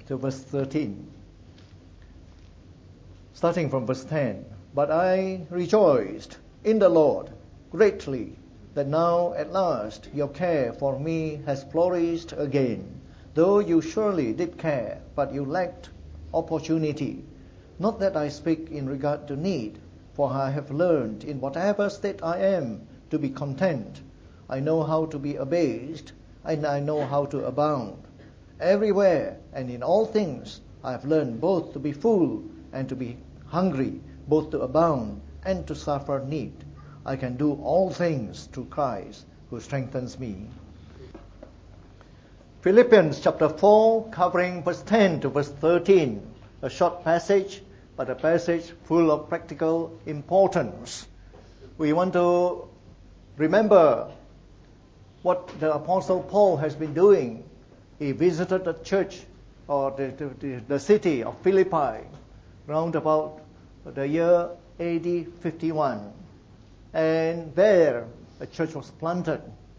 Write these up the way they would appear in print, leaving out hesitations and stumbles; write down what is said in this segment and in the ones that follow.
to verse 13. Starting from verse 10. But I rejoiced in the Lord greatly that now at last your care for me has flourished again. Though you surely did care, but you lacked opportunity. Not that I speak in regard to need, for I have learned in whatever state I am to be content. I know how to be abased, and I know how to abound. Everywhere and in all things I have learned both to be full and to be hungry, both to abound and to suffer need. I can do all things through Christ who strengthens me. Philippians chapter 4, covering verse 10 to verse 13. A short passage, but a passage full of practical importance. We want to remember what the Apostle Paul has been doing. He visited the church or the city of Philippi round about the year AD 51. And there a church was planted.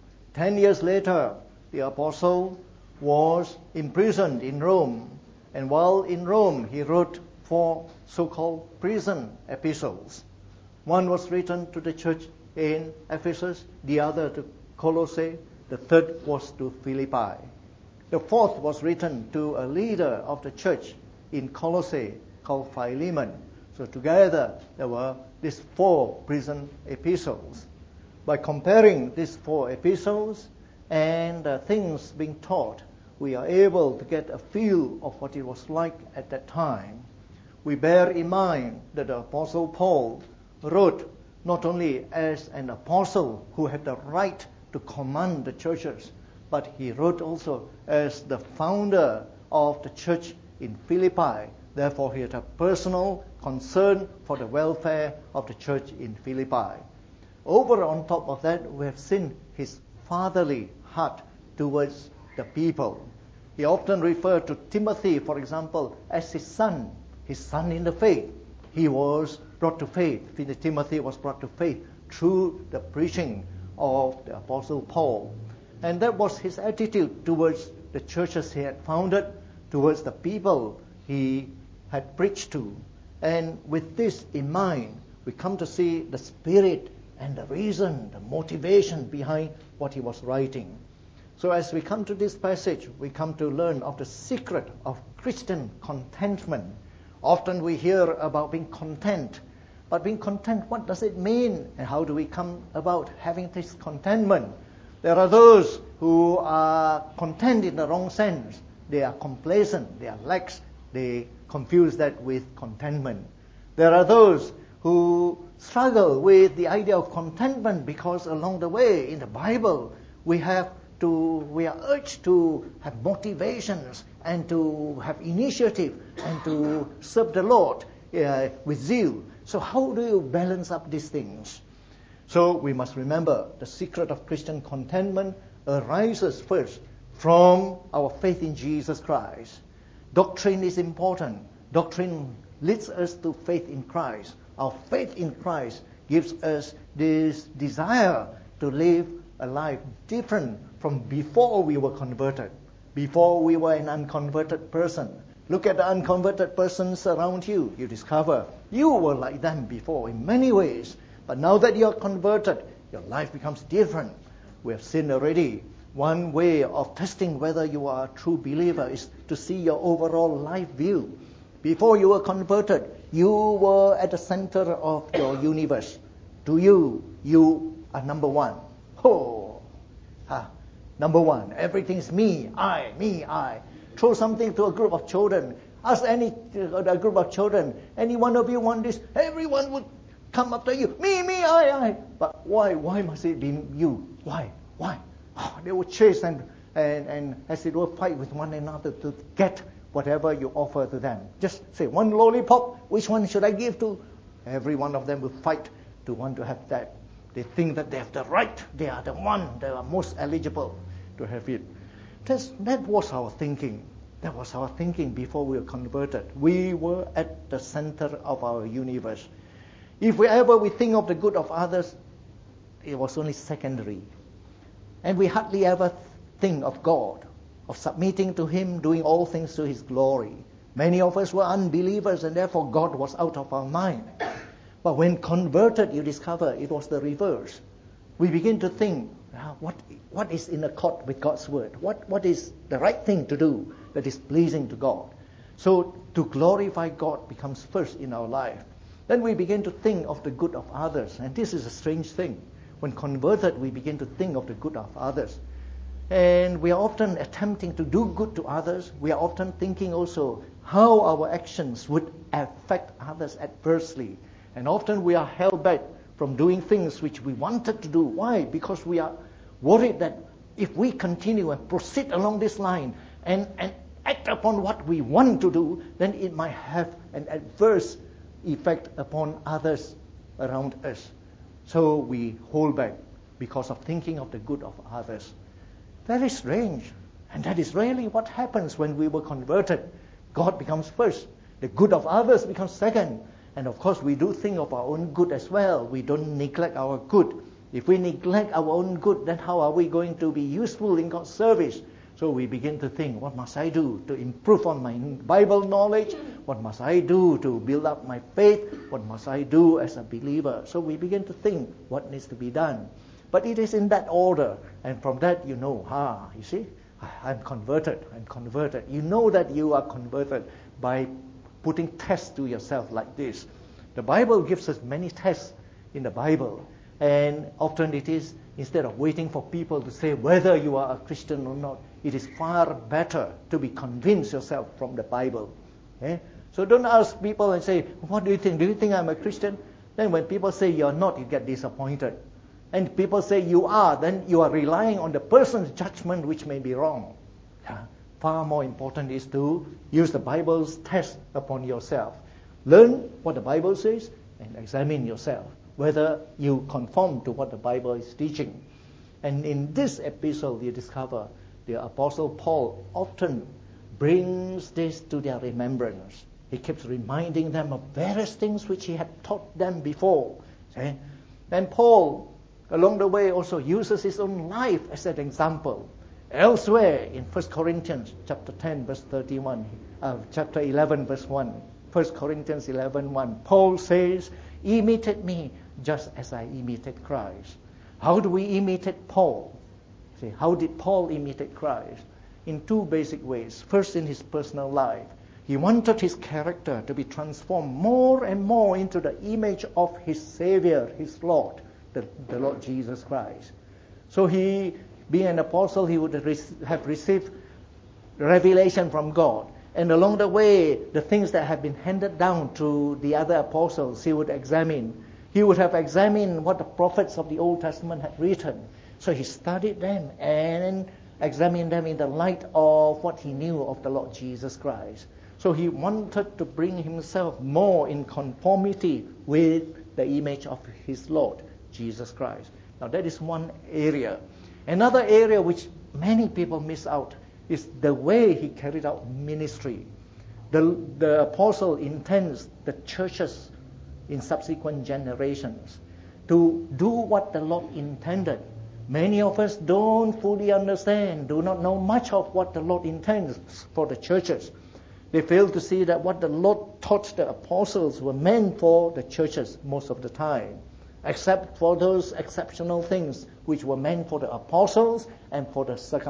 10 years later, the apostle was imprisoned in Rome. And while in Rome, he wrote 4 so-called prison epistles. One was written to the church in Ephesus, the other to Colossae, the third was to Philippi. The fourth was written to a leader of the church in Colossae called Philemon. So together there were these 4 prison epistles. By comparing these 4 epistles and the things being taught, we are able to get a feel of what it was like at that time. We bear in mind that the Apostle Paul wrote not only as an apostle who had the right to command the churches, but he wrote also as the founder of the church in Philippi. Therefore, he had a personal concern for the welfare of the church in Philippi. Over on top of that, we have seen his fatherly heart towards the people. He often referred to Timothy, for example, as his son in the faith. He was brought to faith. Timothy was brought to faith through the preaching of the Apostle Paul. And that was his attitude towards the churches he had founded, towards the people he had preached to. And with this in mind, we come to see the spirit and the reason, the motivation behind what he was writing. So as we come to this passage, we come to learn of the secret of Christian contentment. Often we hear about being content. But being content, what does it mean? And how do we come about having this contentment? There are those who are content in the wrong sense. They are complacent, they are lax, they confuse that with contentment. There are those who struggle with the idea of contentment because along the way in the Bible we are urged to have motivations and to have initiative and to serve the Lord with zeal. So how do you balance up these things? So we must remember the secret of Christian contentment arises first from our faith in Jesus Christ. Doctrine is important. Doctrine leads us to faith in Christ. Our faith in Christ gives us this desire to live a life different from before we were converted, before we were an unconverted person. Look at the unconverted persons around you. You discover you were like them before in many ways. But now that you are converted, your life becomes different. We have seen already one way of testing whether you are a true believer is to see your overall life view. Before you were converted, you were at the center of your universe. To you are number one. Number one. Everything is me, I. Throw something to a group of children. Ask a group of children, any one of you want this? Everyone would come after you. Me, I. But why? Why must it be you? Why? They would chase and as it were fight with one another to get whatever you offer to them. Just say, one lollipop, which one should I give to? Every one of them will fight to want to have that. They think that they have the right. They are the one. They are most eligible to have it. That was our thinking. That was our thinking before we were converted. We were at the center of our universe. If we think of the good of others, it was only secondary. And we hardly ever think of God. of submitting to Him, doing all things to His glory. Many of us were unbelievers, and therefore God was out of our mind. But when converted, you discover it was the reverse. We begin to think, what is in accord with God's word? What is the right thing to do that is pleasing to God? So to glorify God becomes first in our life. Then we begin to think of the good of others. And this is a strange thing. When converted, we begin to think of the good of others. And we are often attempting to do good to others. We are often thinking also how our actions would affect others adversely. And often we are held back from doing things which we wanted to do. Why? Because we are worried that if we continue and proceed along this line and act upon what we want to do, then it might have an adverse effect upon others around us. So we hold back because of thinking of the good of others. Very strange. And that is really what happens when we were converted. God becomes first. The good of others becomes second. And of course, we do think of our own good as well. We don't neglect our good. If we neglect our own good, then how are we going to be useful in God's service? So we begin to think, what must I do to improve on my Bible knowledge? What must I do to build up my faith? What must I do as a believer? So we begin to think what needs to be done. But it is in that order. And from that you know, you see, I'm converted. You know that you are converted by putting tests to yourself like this. The Bible gives us many tests in the Bible. And often it is, instead of waiting for people to say whether you are a Christian or not, it is far better to be convinced yourself from the Bible. So don't ask people and say, what do you think? Do you think I'm a Christian? Then when people say you're not, you get disappointed. And people say you are, then you are relying on the person's judgment, which may be wrong. Far more important is to use the Bible's test upon yourself. Learn what the Bible says and examine yourself, whether you conform to what the Bible is teaching. And in this epistle, you discover the Apostle Paul often brings this to their remembrance. He keeps reminding them of various things which he had taught them before. And Paul, along the way, also uses his own life as an example. Elsewhere in 1 Corinthians chapter 10, verse 31, chapter 11, verse 1, 1 Corinthians 11:1, Paul says, imitate me just as I imitate Christ. How do we imitate Paul? See, how did Paul imitate Christ? In two basic ways. First, in his personal life. He wanted his character to be transformed more and more into the image of his Savior, his Lord, the Lord Jesus Christ. So he, being an apostle, he would have received revelation from God. And along the way, the things that have been handed down to the other apostles, he would examine. He would have examined what the prophets of the Old Testament had written. So he studied them and examined them in the light of what he knew of the Lord Jesus Christ. So he wanted to bring himself more in conformity with the image of his Lord, Jesus Christ. Now that is one area. Another area which many people miss out is the way he carried out ministry. The apostle intends the churches in subsequent generations to do what the Lord intended. Many of us don't fully understand, do not know much of what the Lord intends for the churches. They fail to see that what the Lord taught the apostles were meant for the churches most of the time, except for those exceptional things which were meant for the apostles and for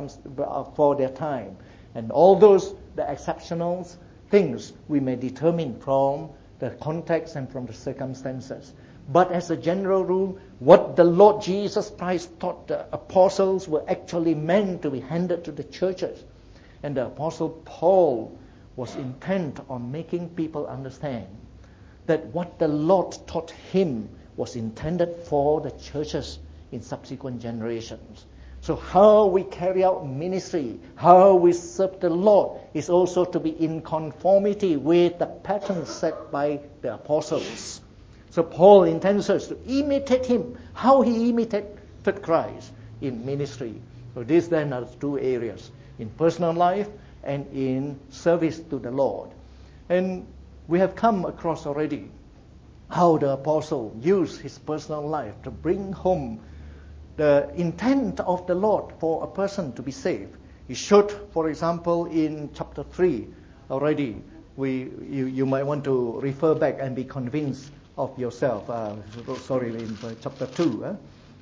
their time. And all those, the exceptional things, we may determine from the context and from the circumstances. But as a general rule, what the Lord Jesus Christ taught the apostles were actually meant to be handed to the churches. And the Apostle Paul was intent on making people understand that what the Lord taught him was intended for the churches in subsequent generations. So how we carry out ministry, how we serve the Lord is also to be in conformity with the pattern set by the apostles. So Paul intends us to imitate him, how he imitated Christ in ministry. So these then are the two areas, in personal life and in service to the Lord. And we have come across already how the apostle used his personal life to bring home the intent of the Lord for a person to be saved. He showed, for example, in chapter 3 already. You might want to refer back and be convinced of yourself. In chapter 2.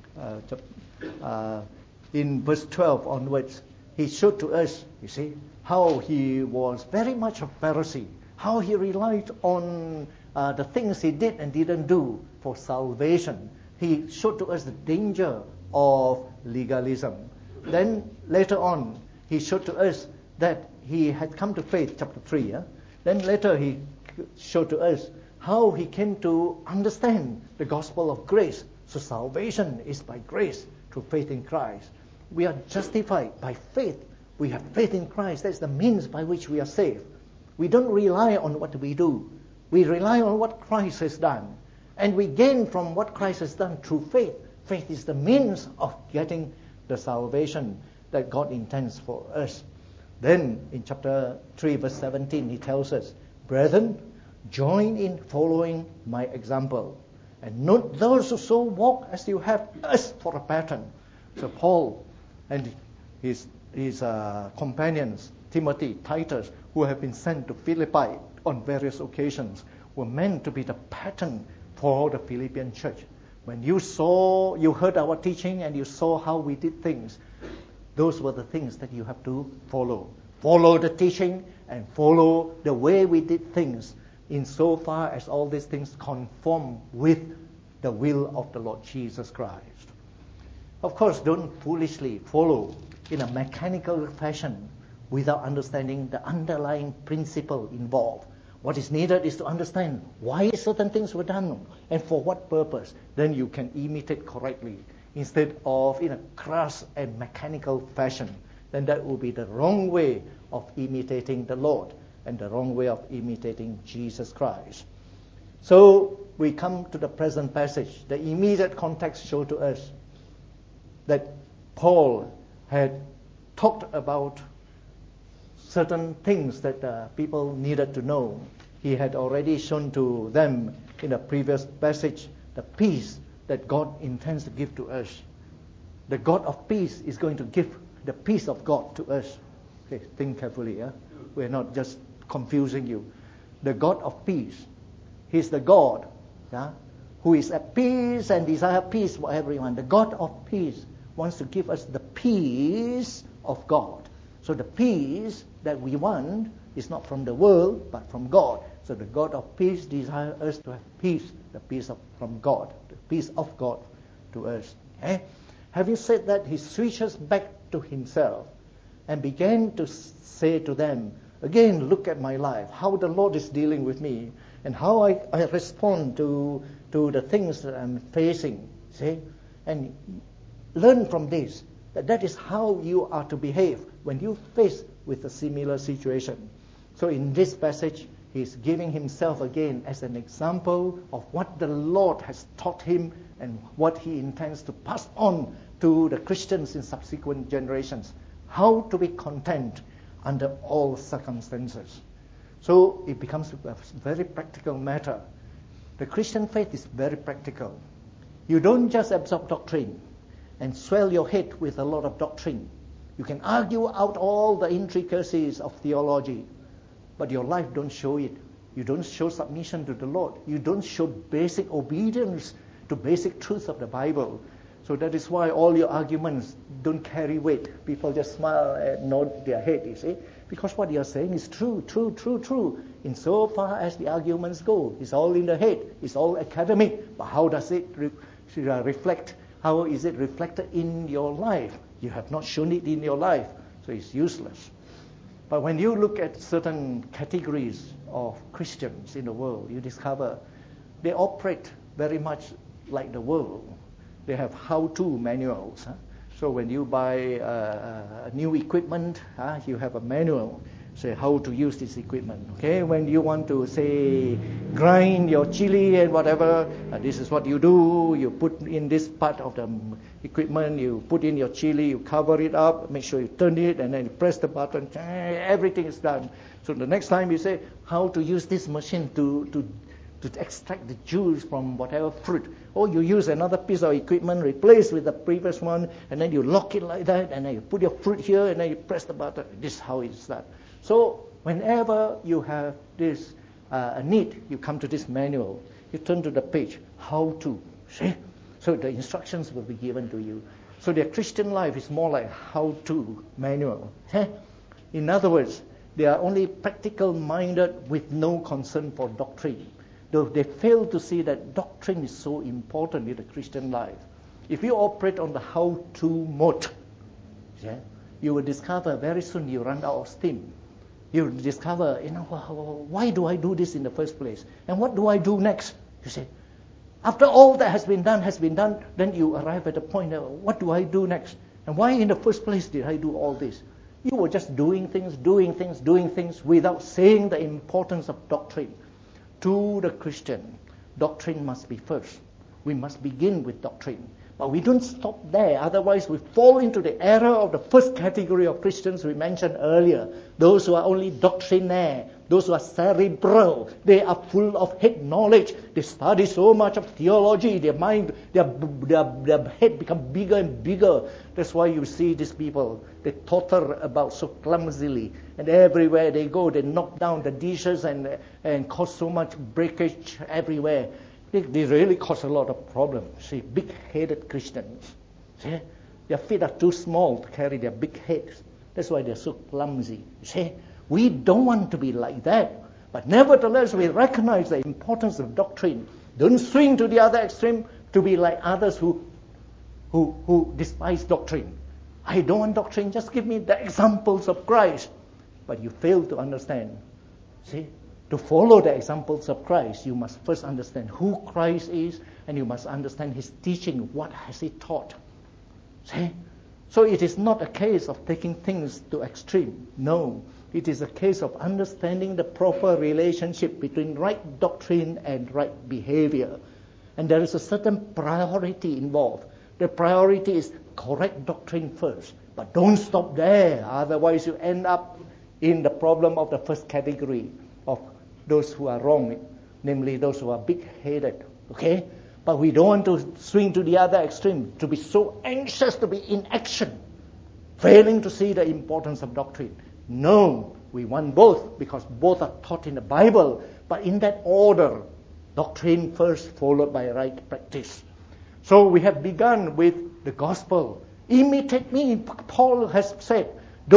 In verse 12 onwards, he showed to us, you see, how he was very much a Pharisee, how he relied on the things he did and didn't do for salvation. He showed to us the danger of legalism. Then later on, he showed to us that he had come to faith, chapter 3. Then later he showed to us how he came to understand the gospel of grace. So salvation is by grace through faith in Christ. We are justified by faith. We have faith in Christ. That's the means by which we are saved. We don't rely on what we do. We rely on what Christ has done. And we gain from what Christ has done through faith. Faith is the means of getting the salvation that God intends for us. Then in chapter 3 verse 17 he tells us, "Brethren, join in following my example, and note those who so walk as you have us for a pattern." So Paul and his companions, Timothy, Titus, who have been sent to Philippi on various occasions, were meant to be the pattern for the Philippian church. When you heard our teaching and you saw how we did things, those were the things that you have to follow. Follow the teaching and follow the way we did things, insofar as all these things conform with the will of the Lord Jesus Christ. Of course, don't foolishly follow in a mechanical fashion without understanding the underlying principle involved. What is needed is to understand why certain things were done and for what purpose. Then you can imitate correctly instead of in a crass and mechanical fashion. Then that will be the wrong way of imitating the Lord and the wrong way of imitating Jesus Christ. So we come to the present passage. The immediate context shows to us that Paul had talked about certain things that people needed to know. He had already shown to them in the previous passage the peace that God intends to give to us. The God of peace is going to give the peace of God to us. Okay, think carefully. We're not just confusing you. The God of peace, He's the God who is at peace and desire peace for everyone. The God of peace wants to give us the peace of God. So the peace that we want is not from the world, but from God. So the God of peace desires us to have peace, the peace from God, the peace of God to us. Okay? Having said that, he switches back to himself and began to say to them, again, look at my life, how the Lord is dealing with me, and how I respond to the things that I'm facing. See? And learn from this, that is how you are to behave when you face with a similar situation. So in this passage, he's giving himself again as an example of what the Lord has taught him and what he intends to pass on to the Christians in subsequent generations. How to be content under all circumstances. So it becomes a very practical matter. The Christian faith is very practical. You don't just absorb doctrine and swell your head with a lot of doctrine. You can argue out all the intricacies of theology, but your life don't show it. You don't show submission to the Lord. You don't show basic obedience to basic truths of the Bible. So that is why all your arguments don't carry weight. People just smile and nod their head, you see. Because what you're saying is true. In so far as the arguments go, it's all in the head. It's all academic. But how does it reflect? How is it reflected in your life? You have not shown it in your life, so it's useless. But when you look at certain categories of Christians in the world, you discover they operate very much like the world. They have how-to manuals. So when you buy new equipment, you have a manual, say how to use this equipment. Okay, when you want to say grind your chili and whatever, this is what you do. You put in this part of the equipment, you put in your chili, you cover it up, make sure you turn it, and then you press the button. Everything is done. So the next time you say how to use this machine to to extract the juice from whatever fruit. Or you use another piece of equipment, replace with the previous one, and then you lock it like that, and then you put your fruit here, and then you press the button. This is how it's done. So whenever you have this a need, you come to this manual. You turn to the page, how to. See? So the instructions will be given to you. So their Christian life is more like how-to manual. See? In other words, they are only practical-minded with no concern for doctrine. Though they fail to see that doctrine is so important in the Christian life. If you operate on the how-to mode, yeah, you will discover very soon you run out of steam. You will discover, why do I do this in the first place? And what do I do next? You say, after all that has been done, then you arrive at the point of, what do I do next? And why in the first place did I do all this? You were just doing things without saying the importance of doctrine. To the Christian, doctrine must be first. We must begin with doctrine. But we don't stop there. Otherwise, we fall into the error of the first category of Christians we mentioned earlier. Those who are only doctrinaire, those who are cerebral. They are full of head knowledge. They study so much of theology. Their mind, their head become bigger and bigger. That's why you see these people. They totter about so clumsily. And everywhere they go, they knock down the dishes and cause so much breakage everywhere. They really cause a lot of problems. See, big-headed Christians. See, their feet are too small to carry their big heads. That's why they're so clumsy. See, we don't want to be like that. But nevertheless, we recognize the importance of doctrine. Don't swing to the other extreme to be like others who despise doctrine. I don't want doctrine. Just give me the examples of Christ. But you fail to understand. See? To follow the examples of Christ, you must first understand who Christ is, and you must understand his teaching. What has he taught? See? So it is not a case of taking things to extreme. No. It is a case of understanding the proper relationship between right doctrine and right behavior. And there is a certain priority involved. The priority is correct doctrine first. But don't stop there. Otherwise you end up in the problem of the first category of those who are wrong, namely those who are big-headed, okay? But we don't want to swing to the other extreme, to be so anxious to be in action, failing to see the importance of doctrine. No, we want both, because both are taught in the Bible, but in that order, doctrine first, followed by right practice. So we have begun with the gospel. Imitate me, Paul has said.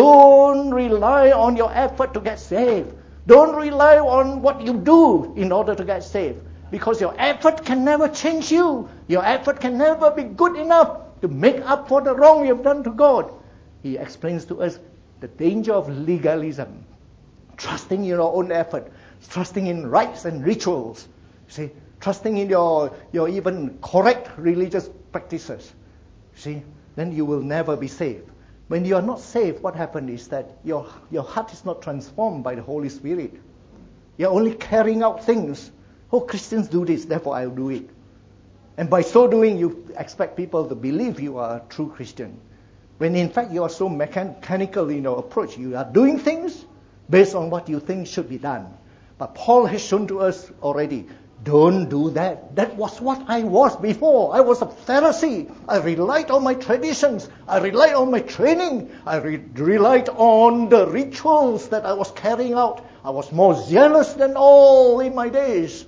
Don't rely on your effort to get saved. Don't rely on what you do in order to get saved. Because your effort can never change you. Your effort can never be good enough to make up for the wrong you have done to God. He explains to us the danger of legalism. Trusting in your own effort. Trusting in rites and rituals. See, trusting in your even correct religious practices. See, then you will never be saved. When you are not saved, what happens is that your heart is not transformed by the Holy Spirit. You're only carrying out things. Oh, Christians do this, therefore I'll do it. And by so doing, you expect people to believe you are a true Christian. When in fact you are so mechanical in your approach. You are doing things based on what you think should be done. But Paul has shown to us already, don't do that. That was what I was before. I was a Pharisee. I relied on my traditions. I relied on my training. I relied on the rituals that I was carrying out. I was more zealous than all in my days.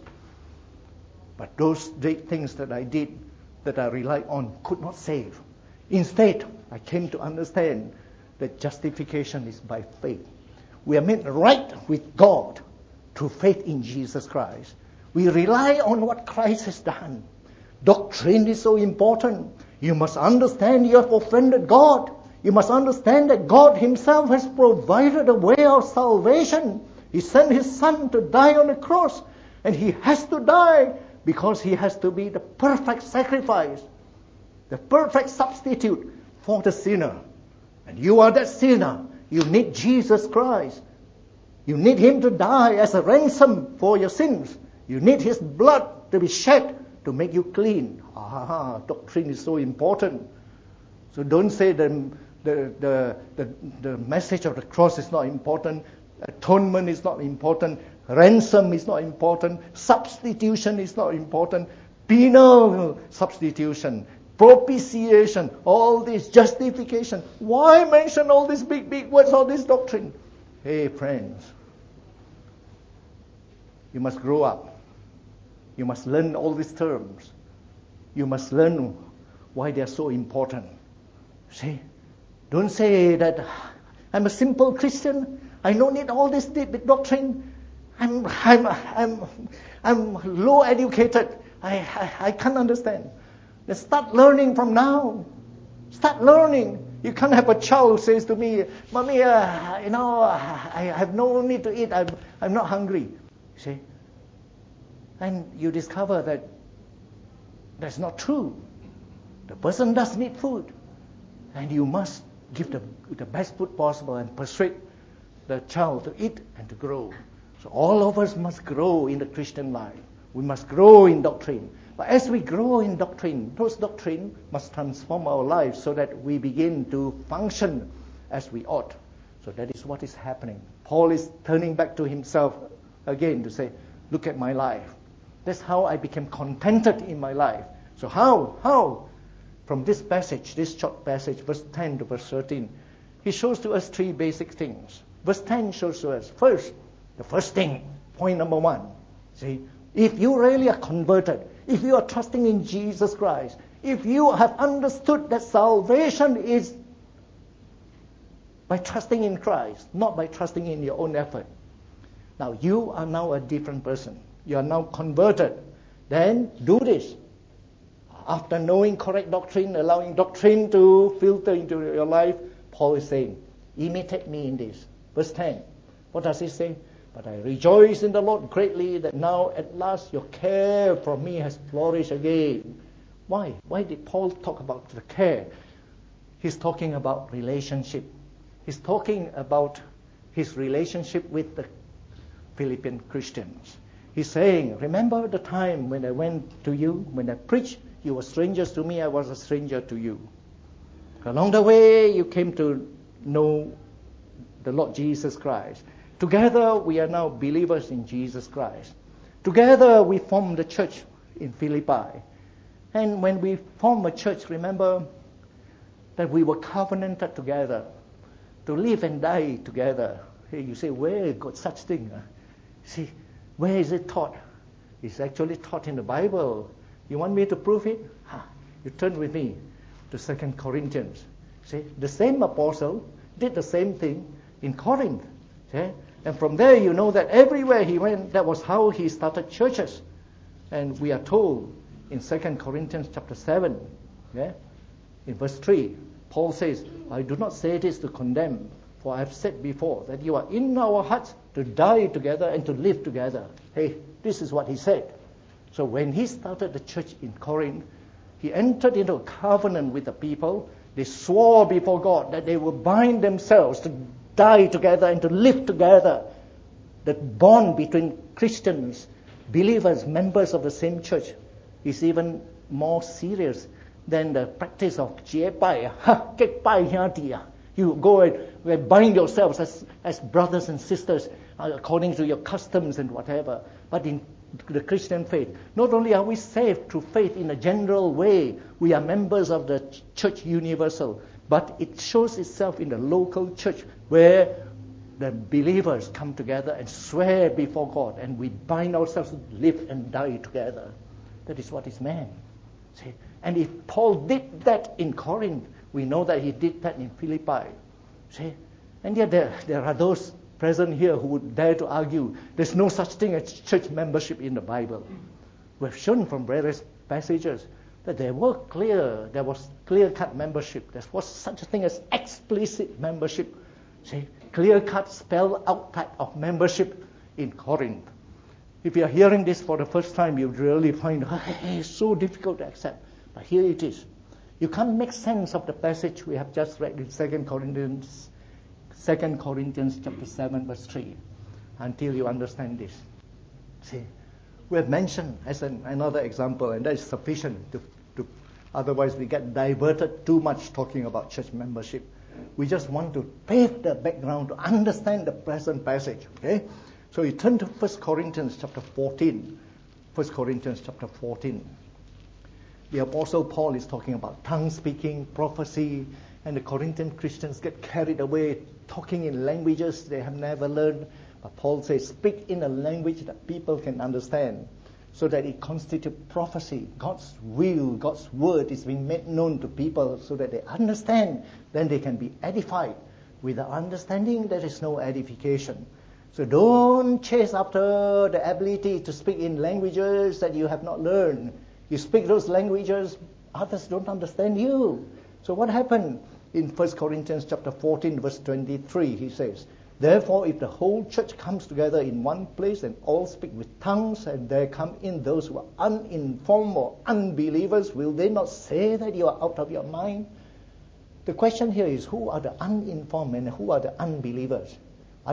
But those things that I did, that I relied on, could not save. Instead, I came to understand that justification is by faith. We are made right with God through faith in Jesus Christ. We rely on what Christ has done. Doctrine is so important. You must understand you have offended God. You must understand that God himself has provided a way of salvation. He sent his Son to die on the cross. And he has to die because he has to be the perfect sacrifice, the perfect substitute for the sinner. And you are that sinner. You need Jesus Christ. You need him to die as a ransom for your sins. You need his blood to be shed to make you clean. Doctrine is so important. So don't say the message of the cross is not important. Atonement is not important. Ransom is not important. Substitution is not important. Penal substitution. Propitiation. All this justification. Why mention all these big words, all this doctrine? Hey, friends. You must grow up. You must learn all these terms. You must learn why they are so important. See? Don't say that I'm a simple Christian. I don't need all this big doctrine. I'm low educated. I can't understand. Then start learning from now. Start learning. You can't have a child who says to me, "Mommy, I have no need to eat. I'm not hungry." See? And you discover that that's not true. The person does need food. And you must give the best food possible and persuade the child to eat and to grow. So all of us must grow in the Christian life. We must grow in doctrine. But as we grow in doctrine, those doctrine must transform our lives so that we begin to function as we ought. So that is what is happening. Paul is turning back to himself again to say, look at my life. That's how I became contented in my life. So how? From this passage, this short passage, verse 10 to verse 13, he shows to us three basic things. Verse 10 shows to us, first, the first thing, point number 1. See, if you really are converted, if you are trusting in Jesus Christ, if you have understood that salvation is by trusting in Christ, not by trusting in your own effort. Now, you are now a different person. You are now converted. Then do this. After knowing correct doctrine, allowing doctrine to filter into your life, Paul is saying, imitate me in this. Verse 10. What does he say? But I rejoice in the Lord greatly that now at last your care for me has flourished again. Why? Why did Paul talk about the care? He's talking about relationship. He's talking about his relationship with the Philippian Christians. He's saying, remember the time when I went to you, when I preached, you were strangers to me, I was a stranger to you. Along the way, you came to know the Lord Jesus Christ. Together, we are now believers in Jesus Christ. Together, we form the church in Philippi. And when we form a church, remember that we were covenanted together to live and die together. Hey, you say, where got such thing? See, where is it taught? It's actually taught in the Bible. You want me to prove it? You turn with me to 2 Corinthians. See, the same apostle did the same thing in Corinth. See? And from there you know that everywhere he went, that was how he started churches. And we are told in 2 Corinthians chapter 7, in verse 3, Paul says, I do not say this to condemn, for I have said before that you are in our hearts to die together and to live together. Hey, this is what he said. So when he started the church in Corinth, he entered into a covenant with the people. They swore before God that they will bind themselves to die together and to live together. The bond between Christians, believers, members of the same church is even more serious than the practice of jie bai, kek bai hiati. You go and bind yourselves as brothers and sisters according to your customs and whatever. But in the Christian faith, not only are we saved through faith in a general way, we are members of the church universal, but it shows itself in the local church where the believers come together and swear before God, and we bind ourselves to live and die together. That is what is meant. See? And if Paul did that in Corinth, we know that he did that in Philippi. See? And yet there are those present here who would dare to argue there's no such thing as church membership in the Bible. We've shown from various passages that there was clear-cut membership. There was such a thing as explicit membership. See? Clear-cut, spelled out type of membership in Corinth. If you are hearing this for the first time, you really find it's so difficult to accept. But here it is. You can't make sense of the passage we have just read in 2 Corinthians chapter 7, verse 3, until you understand this. See, we have mentioned as another example, and that is sufficient to otherwise we get diverted too much talking about church membership. We just want to pave the background to understand the present passage. Okay, So you turn to 1 Corinthians chapter 14. 1 Corinthians chapter 14. The Apostle Paul is talking about tongue speaking, prophecy, and the Corinthian Christians get carried away talking in languages they have never learned. But Paul says, speak in a language that people can understand, so that it constitutes prophecy. God's will, God's word is being made known to people so that they understand. Then they can be edified. Without understanding, there is no edification. So don't chase after the ability to speak in languages that you have not learned. You speak those languages, others don't understand you. So what happened? In 1 Corinthians chapter 14, verse 23, he says, therefore, if the whole church comes together in one place and all speak with tongues, and there come in those who are uninformed or unbelievers, will they not say that you are out of your mind? The question here is, who are the uninformed and who are the unbelievers? Are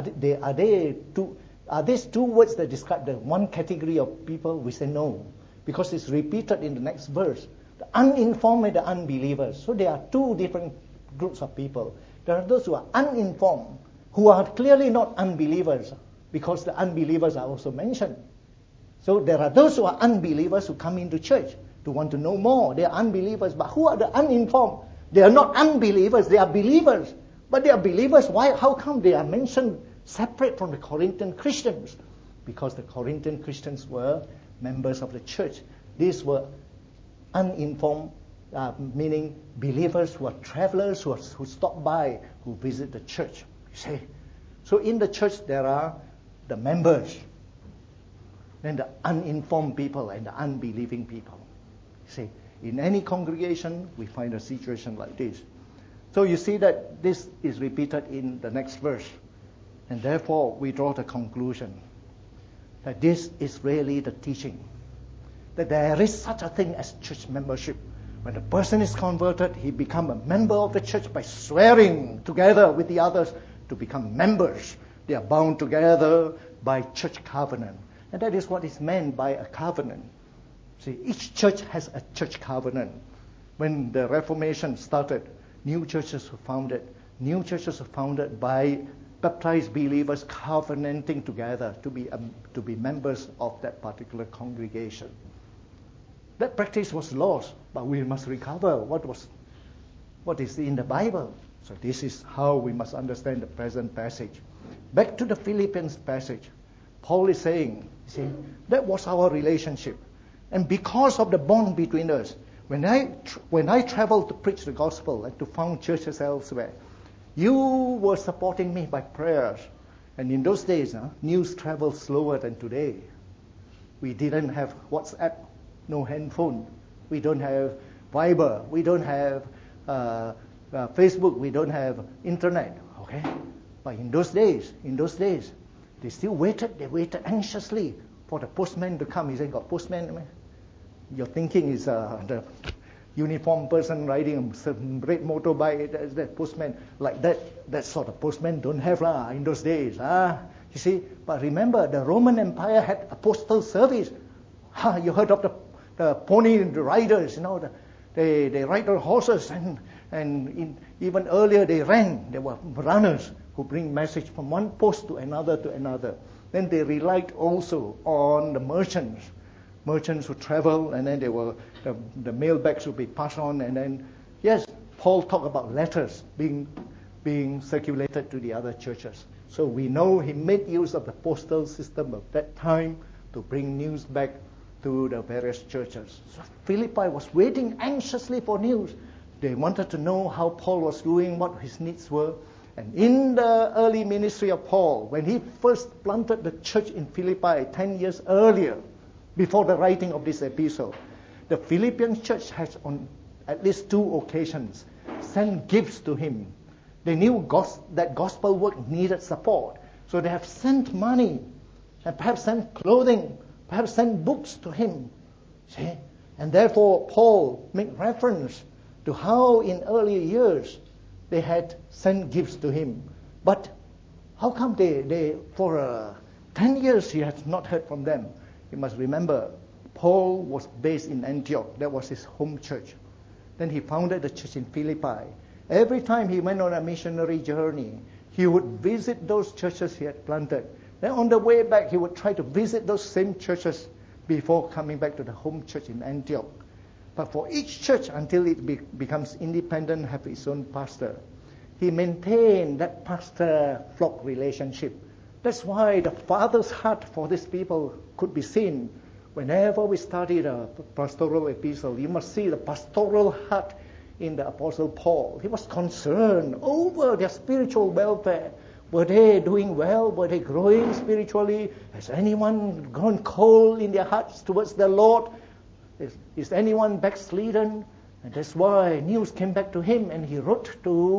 these two words that describe the one category of people? We say no, because it's repeated in the next verse. The uninformed and the unbelievers. So there are two different groups of people. There are those who are uninformed, who are clearly not unbelievers, because the unbelievers are also mentioned. So there are those who are unbelievers who come into church to want to know more. They are unbelievers. But who are the uninformed? They are not unbelievers, they are believers. But they are believers. Why? How come they are mentioned separate from the Corinthian Christians? Because the Corinthian Christians were members of the church. These were uninformed, meaning believers who are travelers, who stop by, who visit the church. You see? So in the church there are the members, then the uninformed people and the unbelieving people. You see? In any congregation, we find a situation like this. So you see that this is repeated in the next verse. And therefore, we draw the conclusion that this is really the teaching. That there is such a thing as church membership. When a person is converted, he becomes a member of the church by swearing together with the others to become members. They are bound together by church covenant. And that is what is meant by a covenant. See, each church has a church covenant. When the Reformation started, new churches were founded. New churches were founded by baptized believers covenanting together to be members of that particular congregation. That practice was lost, but we must recover what is in the Bible. So this is how we must understand the present passage. Back to the Philippians passage. Paul is saying, see, that was our relationship. And because of the bond between us, when I traveled to preach the gospel and to found churches elsewhere, you were supporting me by prayers. And in those days, news traveled slower than today. We didn't have WhatsApp, no handphone. We don't have Viber. We don't have Facebook. We don't have internet. Okay? But in those days, they still waited. They waited anxiously for the postman to come. He said, got postman? Your thinking is the uniformed person riding a red motorbike, that postman. Like that sort of postman don't have in those days. You see, but remember, the Roman Empire had a postal service. You heard of the pony riders, they ride on horses, and even earlier they ran. There were runners who bring message from one post to another. Then they relied also on the merchants who travel, and then the mail bags would be passed on, and then, yes, Paul talked about letters being circulated to the other churches. So we know he made use of the postal system of that time to bring news back to the various churches. So Philippi was waiting anxiously for news. They wanted to know how Paul was doing, what his needs were. And in the early ministry of Paul, when he first planted the church in Philippi 10 years earlier, before the writing of this epistle, the Philippian church has on at least 2 occasions sent gifts to him. They knew that gospel work needed support. So they have sent money, and perhaps sent clothing, perhaps sent books to him. See? And therefore Paul made reference to how in earlier years they had sent gifts to him. But how come they for 10 years he has not heard from them? You must remember, Paul was based in Antioch. That was his home church. Then he founded the church in Philippi. Every time he went on a missionary journey, he would visit those churches he had planted Then on the way back, he would try to visit those same churches before coming back to the home church in Antioch. But for each church, until it becomes independent, have its own pastor, he maintained that pastor-flock relationship. That's why the Father's heart for these people could be seen. Whenever we study the pastoral epistle, you must see the pastoral heart in the Apostle Paul. He was concerned over their spiritual welfare. Were they doing well? Were they growing spiritually? Has anyone gone cold in their hearts towards the Lord? Is anyone backslidden? And that's why news came back to him, and he wrote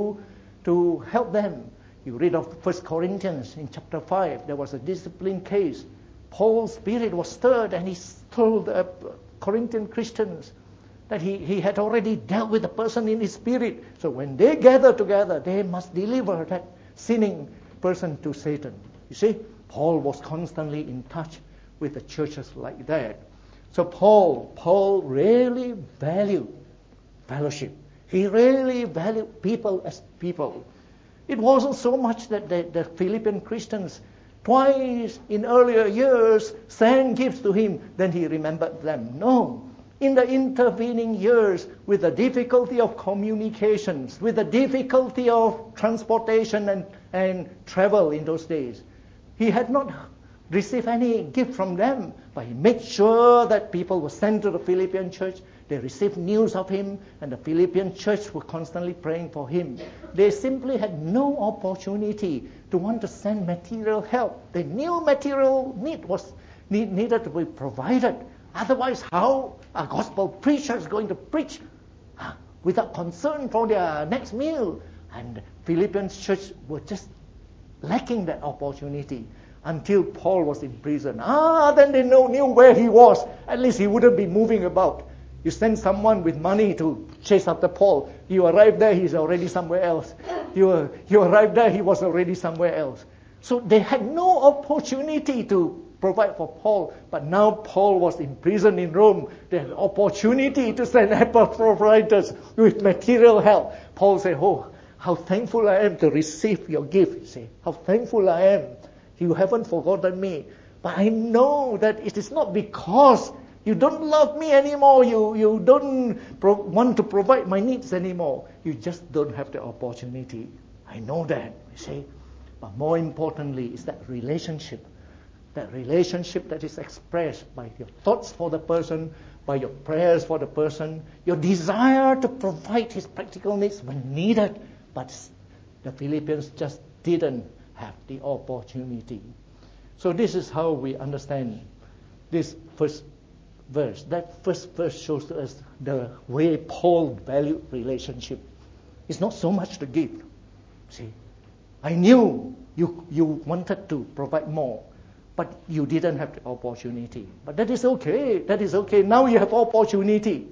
to help them. You read of 1 Corinthians in chapter 5, there was a discipline case. Paul's spirit was stirred, and he told the Corinthian Christians that he had already dealt with the person in his spirit. So when they gather together, they must deliver that sinning person to Satan. You see, Paul was constantly in touch with the churches like that. So Paul really valued fellowship. He really valued people as people. It wasn't so much that the Philippian Christians twice in earlier years sent gifts to him, then he remembered them. No. In the intervening years, with the difficulty of communications, with the difficulty of transportation and travel in those days, he had not received any gift from them, but he made sure that people were sent to the Philippian church. They received news of him, and the Philippian church were constantly praying for him. They simply had no opportunity to want to send material help. They knew material needed to be provided. Otherwise, how are gospel preachers going to preach without concern for their next meal? And the Philippian church were just lacking that opportunity until Paul was in prison. Then they knew where he was. At least he wouldn't be moving about. You send someone with money to chase after Paul. You arrive there, he's already somewhere else. You arrive there, he was already somewhere else. So they had no opportunity to provide for Paul. But now Paul was in prison in Rome. They had opportunity to send Epaphroditus with material help. Paul said, how thankful I am to receive your gift. You see, how thankful I am. You haven't forgotten me. But I know that it is not because you don't love me anymore. You don't want to provide my needs anymore. You just don't have the opportunity. I know that, you see. But more importantly is that relationship. That relationship that is expressed by your thoughts for the person, by your prayers for the person, your desire to provide his practical needs when needed. But the Philippians just didn't have the opportunity. So this is how we understand this first verse. That first verse shows to us the way Paul valued relationship. It's not so much the gift. See, I knew you wanted to provide more, but you didn't have the opportunity. But that is okay. That is okay. Now you have opportunity.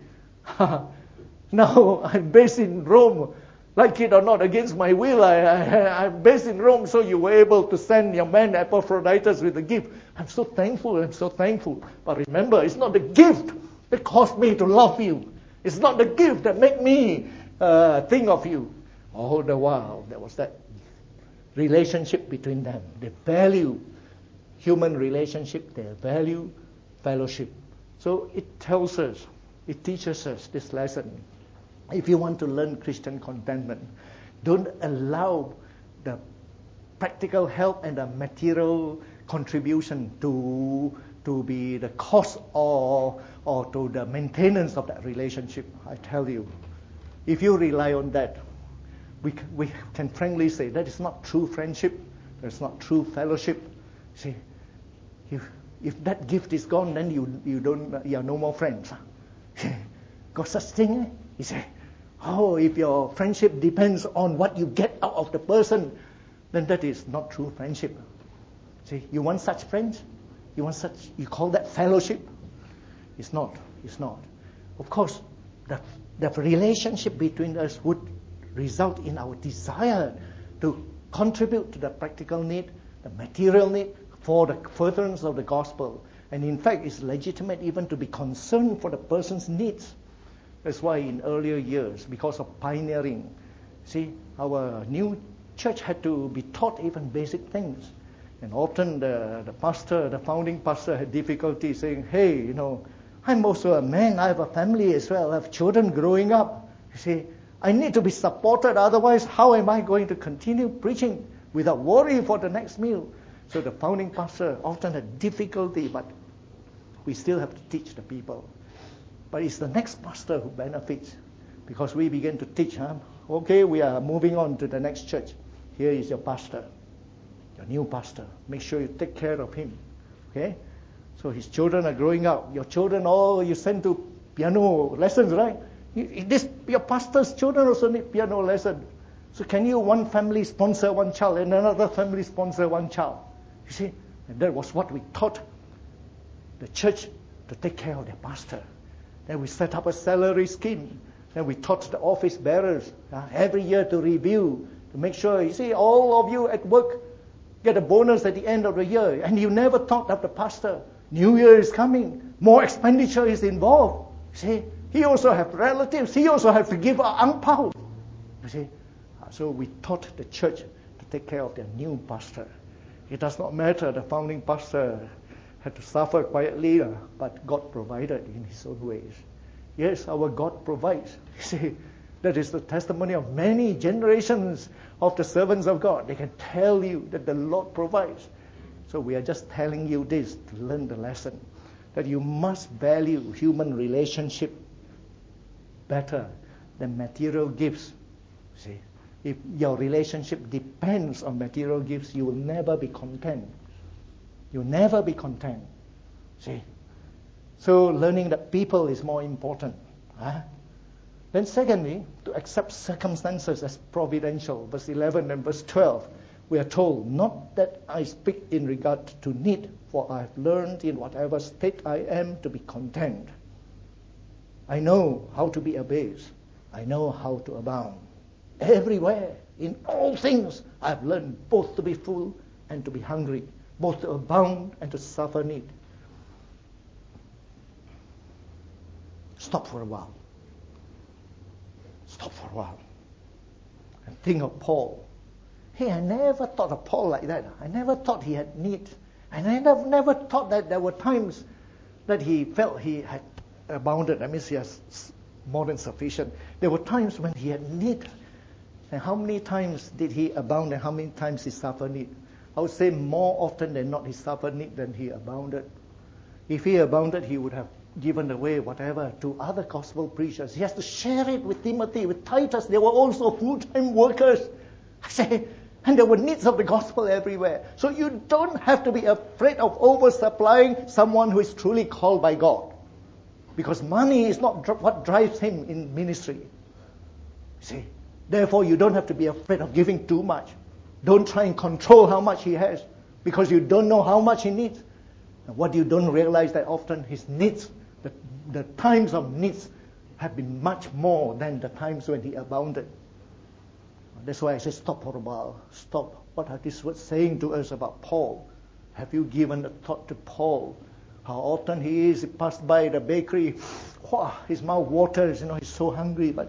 Now I'm based in Rome. Like it or not, against my will, I'm based in Rome, so you were able to send your man Epaphroditus with a gift. I'm so thankful. But remember, it's not the gift that caused me to love you. It's not the gift that made me think of you. All the while, there was that relationship between them. They value human relationship. They value fellowship. So it tells us, it teaches us this lesson. If you want to learn Christian contentment, don't allow the practical help and the material contribution to be the cause or to the maintenance of that relationship. I tell you, if you rely on that, we can frankly say that is not true friendship. That's not true fellowship. See, if that gift is gone, then you are no more friends. Got such thing? You say, if your friendship depends on what you get out of the person, then that is not true friendship. See, you want such friends? You call that fellowship? It's not. Of course, the relationship between us would result in our desire to contribute to the practical need, the material need, for the furtherance of the gospel. And in fact, it's legitimate even to be concerned for the person's needs. That's why in earlier years, because of pioneering, see, our new church had to be taught even basic things. And often the pastor, the founding pastor, had difficulty saying, hey, I'm also a man, I have a family as well, I have children growing up. You see, I need to be supported, otherwise how am I going to continue preaching without worry for the next meal? So the founding pastor often had difficulty, but we still have to teach the people. But it's the next pastor who benefits, because we begin to teach. Okay, we are moving on to the next church. Here is your pastor, your new pastor. Make sure you take care of him. Okay? So his children are growing up. Your children, you send to piano lessons, right? Your pastor's children also need piano lesson. So can you, one family sponsor one child and another family sponsor one child? You see, and that was what we taught the church, to take care of their pastor. Then we set up a salary scheme. Then we taught the office bearers every year to review, to make sure, you see, all of you at work get a bonus at the end of the year. And you never thought of the pastor. New Year is coming. More expenditure is involved. You see, he also has relatives. He also has to give an ang pao. You see, so we taught the church to take care of their new pastor. It does not matter, the founding pastor had to suffer quietly, but God provided in his own ways. Yes, our God provides. You see, that is the testimony of many generations of the servants of God. They can tell you that the Lord provides. So we are just telling you this to learn the lesson, that you must value human relationship better than material gifts. See, if your relationship depends on material gifts, you will never be content. You'll never be content. See? So learning that people is more important. Then secondly, to accept circumstances as providential. Verse 11 and verse 12, we are told, not that I speak in regard to need, for I have learned in whatever state I am to be content. I know how to be abased. I know how to abound. Everywhere, in all things, I have learned both to be full and to be hungry, both to abound and to suffer need. Stop for a while. Stop for a while. And think of Paul. Hey, I never thought of Paul like that. I never thought he had need. And I never thought that there were times that he felt he had abounded. That means he has more than sufficient. There were times when he had need. And how many times did he abound and how many times he suffered need? I would say more often than not he suffered need than he abounded. If he abounded, he would have given away whatever to other gospel preachers. He has to share it with Timothy, with Titus. They were also full-time workers. I say, and there were needs of the gospel everywhere. So you don't have to be afraid of oversupplying someone who is truly called by God. Because money is not what drives him in ministry. See? Therefore, you don't have to be afraid of giving too much. Don't try and control how much he has, because you don't know how much he needs. And what you don't realize that often his needs, the times of needs, have been much more than the times when he abounded. That's why I say stop for a while. Stop. What are these words saying to us about Paul? Have you given a thought to Paul? How often he passed by the bakery, his mouth waters, he's so hungry, but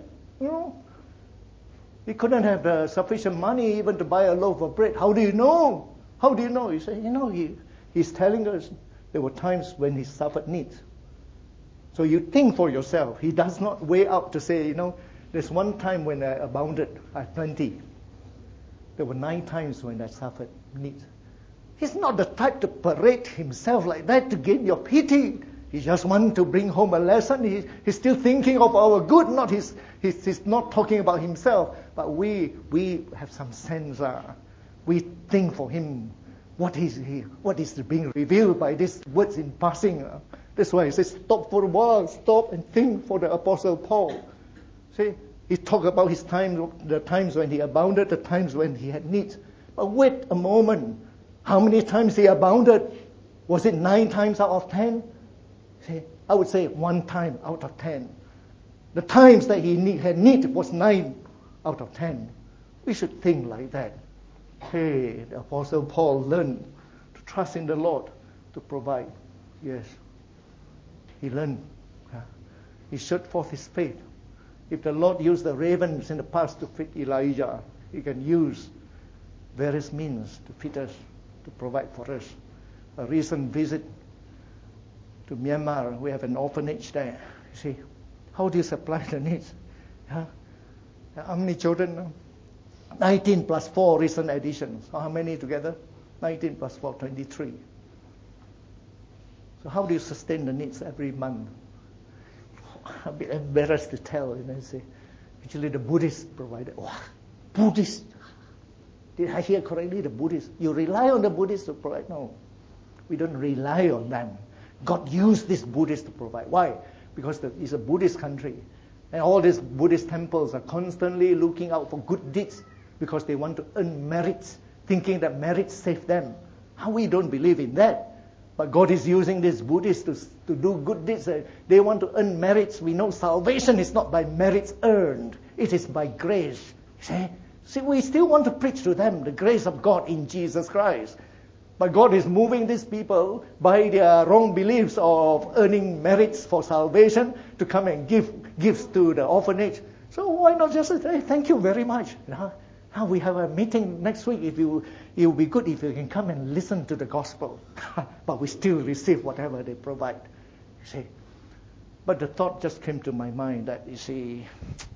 he couldn't have sufficient money even to buy a loaf of bread. How do you know? How do you know? He said, he's telling us there were times when he suffered needs. So you think for yourself. He does not weigh out to say, there's one time when I abounded, I had plenty. There were 9 times when I suffered needs. He's not the type to parade himself like that to gain your pity. He just wants to bring home a lesson. He's still thinking of our good. He's not talking about himself. But we have some sense. We think for him. What is being revealed by these words in passing? That's why he says, stop for a while. Stop and think for the Apostle Paul. See, he talked about his time, the times when he abounded, the times when he had needs. But wait a moment. How many times he abounded? Was it 9 times out of 10? See, I would say 1 time out of 10. The times that he had need was 9 out of 10. We should think like that. Hey, the Apostle Paul learned to trust in the Lord to provide. Yes. He learned. He showed forth his faith. If the Lord used the ravens in the past to feed Elijah, he can use various means to feed us to provide for us. A recent visit to Myanmar, we have an orphanage there. You see, how do you supply the needs? Huh? How many children? 19 plus 4 recent additions. So how many together? 19 plus 4, 23. So how do you sustain the needs every month? I'm a bit embarrassed to tell, say, actually the Buddhists provided. Oh, Buddhists? Did I hear correctly? The Buddhists? You rely on the Buddhists to provide? No. We don't rely on them. God used these Buddhists to provide. Why? Because it's a Buddhist country. And all these Buddhist temples are constantly looking out for good deeds because they want to earn merits, thinking that merits save them. How we don't believe in that? But God is using these Buddhists to do good deeds. They want to earn merits. We know salvation is not by merits earned. It is by grace. See, we still want to preach to them the grace of God in Jesus Christ. But God is moving these people by their wrong beliefs of earning merits for salvation to come and give gifts to the orphanage. So why not just say, thank you very much. We have a meeting next week. It will be good if you can come and listen to the gospel. But we still receive whatever they provide. You see. But the thought just came to my mind that, you see,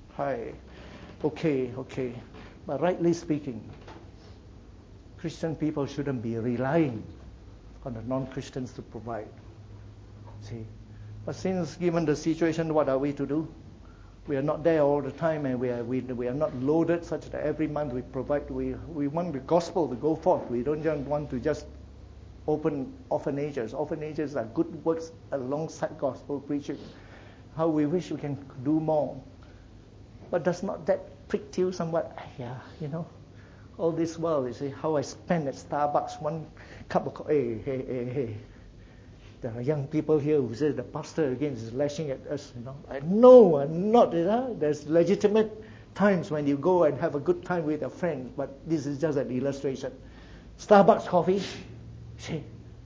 okay. But rightly speaking, Christian people shouldn't be relying on the non-Christians to provide. See, but since given the situation, what are we to do? We are not there all the time, and we are not loaded such that every month we provide. We want the gospel to go forth. We don't just want to just open orphanages. Orphanages are good works alongside gospel preaching. How we wish we can do more. But does not that prick you somewhat? Yeah, all this while, you see, how I spend at Starbucks one cup of coffee. Hey. There are young people here who say the pastor again is lashing at us. No, I'm not. There's legitimate times when you go and have a good time with your friends, but this is just an illustration. Starbucks coffee, see,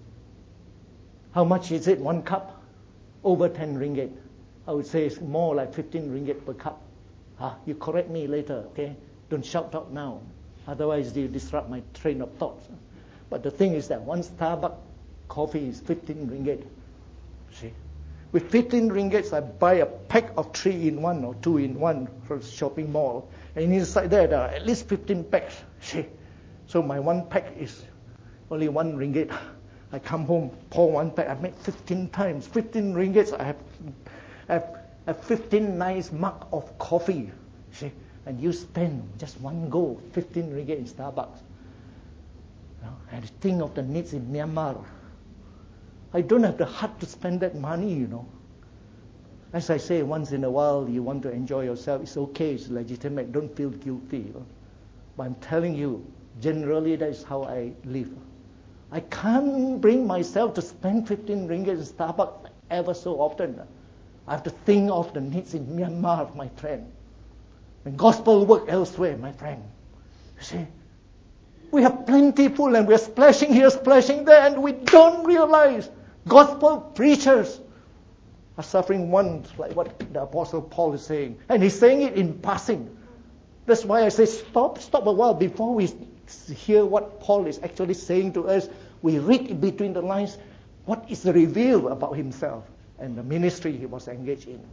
how much is it, one cup? Over 10 ringgit. I would say it's more like 15 ringgit per cup. You correct me later, okay? Don't shout out now. Otherwise, you disrupt my train of thoughts. But the thing is that one Starbucks coffee is 15 ringgit. See, with 15 ringgits, I buy a pack of 3-in-1 or 2-in-1 from the shopping mall, and inside there are at least 15 packs. See, so my one pack is only 1 ringgit. I come home, pour one pack. I make 15 times 15 ringgits. I have 15 nice mug of coffee. See. And you spend just one go, 15 ringgit in Starbucks. And think of the needs in Myanmar. I don't have the heart to spend that money, As I say, once in a while you want to enjoy yourself. It's okay, it's legitimate. Don't feel guilty. But I'm telling you, generally that is how I live. I can't bring myself to spend 15 ringgit in Starbucks ever so often. I have to think of the needs in Myanmar, my friend. And gospel work elsewhere, my friend. You see, we have plentiful and we're splashing here, splashing there, and we don't realize gospel preachers are suffering once, like what the Apostle Paul is saying. And he's saying it in passing. That's why I say stop a while before we hear what Paul is actually saying to us. We read between the lines what is revealed about himself and the ministry he was engaged in.